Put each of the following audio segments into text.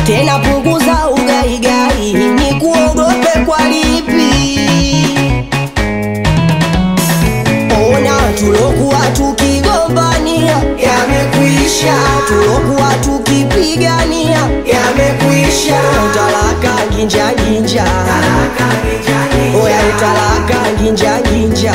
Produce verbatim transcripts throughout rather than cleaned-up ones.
Tena punguza ugaigai, ni kuogope kwa lipi? Ona tulokuwa tukigombania yamekwisha, tulokuwa tukipigania yamekwisha. Utalaka ginja ginja, oya utalaka ginja ginja,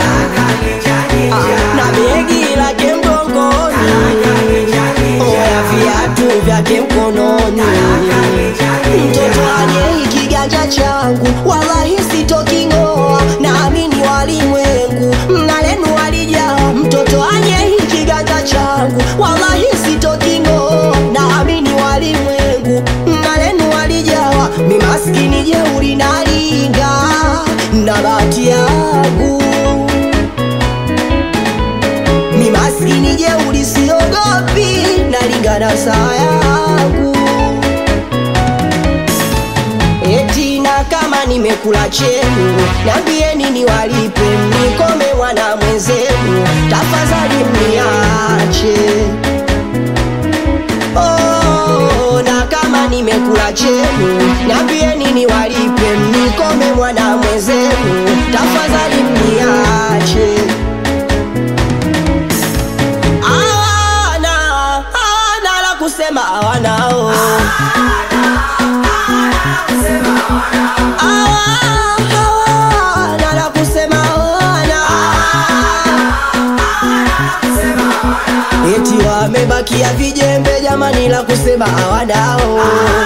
na begi lake mgongoni, oya viatu vyake mkononi. Mtoto aje kiganja changu, wallahi sitoking'oa, naamini walimwengu mnalenu walijaa. Mtoto aje kiganja changu, wallahi sitoking'oa, naamini walimwengu mnalenu walijaa. Mi maskini jeuri nalinga na bahati yangu, mi maskini jeuri siogopi, nalinga na saa yangu. Eti na kama nimekula chenu, niambieni niwalipe, mnikome wana mwenzenu, tafadhali mniache. Oh, na kama nimekula chenu, niambieni niwalipe, mnikome mwana mwenzenu, tafadhali mniache. Hawana, hawana la kusema, hawanao wamebakia vijembe jamani, la kusema hawanao.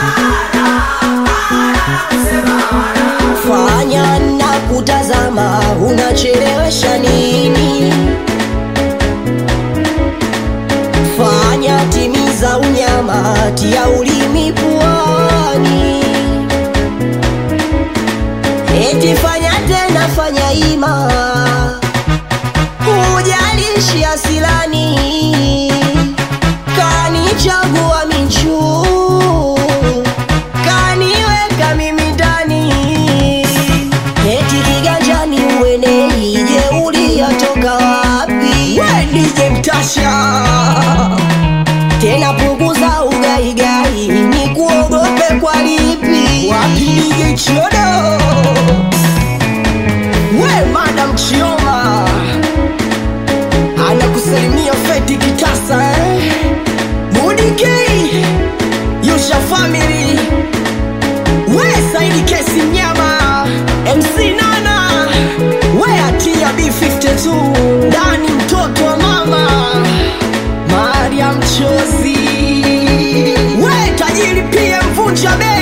Fanya na kutazama, unachelewesha nini? Fanya timiza unyama, tia ulimi puani. Eti fanya tena, fanya ima, hujalishi asilani. Kanichagua michu, kaniweka mimi ndani. Eti kiganjani uenei, jeuri yatoka wapi? Wenije mtasha, tena punguza ugaigai, ni kuogope kwa lipi? Wapi nije chiodo? We Madam Chioma, anakusalimia Feti Kitasa eh? Budike, Yusha family, we Saidi Kesi Mnyama, M C Nana, we Atia B fifty-two, Dani mtoto wa mama, Mariam Chozi, we tajiri pia mvunja be